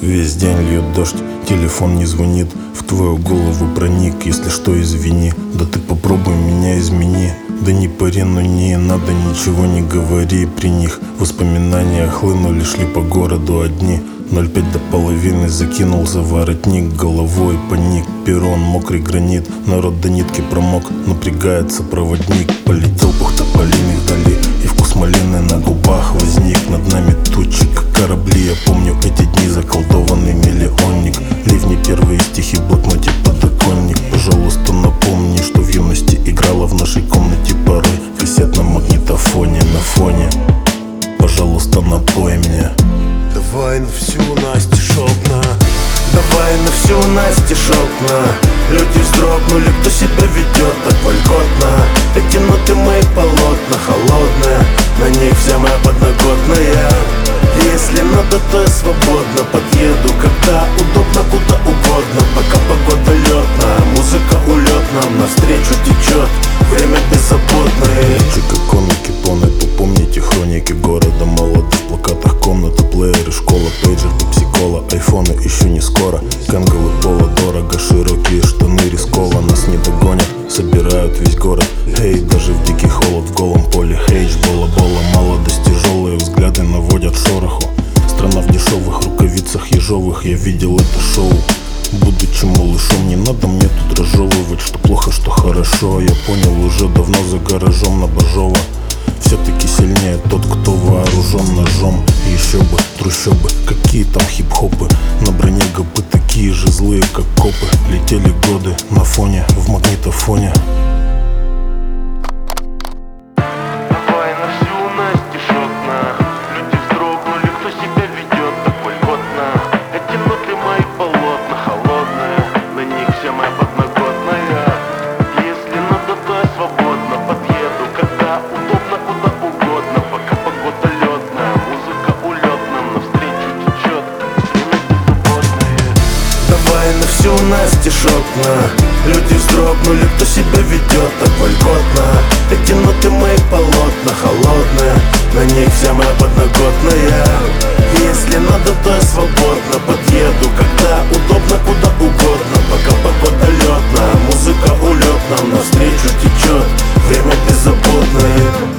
Весь день льет дождь, телефон не звонит, в твою голову проник, если что, извини. Да ты попробуй меня измени. Да не пари, но не надо, ничего не говори при них. Воспоминания хлынули, шли по городу одни. 0,5 до половины закинул за воротник, головой поник, перрон, мокрый гранит. Народ до нитки промок, напрягается проводник. Полетел пух тополиный вдали, и вкус малины на губах возник. Над нами тучи, как корабли, я помню эти дни, заколдованный миллионник. Ливни, первые стихи в блокноте, подоконник. Пожалуйста, напомни, что в юности играла в нашей комнате порой кассет на магнитофоне, на фоне. Пожалуйста, напой меня. Давай на всю настежь окна, давай на всю настежь окна. Люди вздрогнули, кто себя ведет так вольготно. Эти ноты мои полотна, холодные, на них вся моя подноготная. Если надо, то я свободно подъеду, когда удобно, куда угодно. Пока погода летная, музыка улетна, навстречу течет время беззаботное. Ночи как комики по нету, помните хроники города. Молодых в плакатах комната, плееры, школа, пейджер, пепси-кола, айфоны еще не скоро. Канголы пола дорого, широкие штаны рисково. Нас не догонят, собирают весь город. Эй, даже в дикий холод в голом поле. Хейдж, бола-бола, молодость тяжелые взгляды наводят шороху. Страна в дешевых рукавицах ежовых, я видел это шоу. Будучи малышом, не надо мне тут разжевывать, что плохо, что хорошо. Я понял уже давно за гаражом на Бажова. Все-таки сильнее тот, кто вооружен ножом. И еще бы, трущобы, какие там хип-хопы. На броне гопы такие же злые, как копы. Летели годы на фоне, в магнитофоне. Давай на всю настежь окна. Люди вздрогнули, кто себя ведет так вольготно. Эти ноты мои полотна, холодные, на них вся моя подноготная. Если надо, то я свободно подъеду, когда удобно, куда угодно. Пока погода летная, музыка улетна, навстречу течет время беззаботное. Давай на всю настежь окна. Люди вздрогнули, кто себя ведет так вольготно. Эти ноты мои полотна, холодные, на них вся моя подноготная. Если надо, то я свободно подъеду, когда удобно, куда угодно. Пока погода летная, музыка улетна, навстречу течет время беззаботное.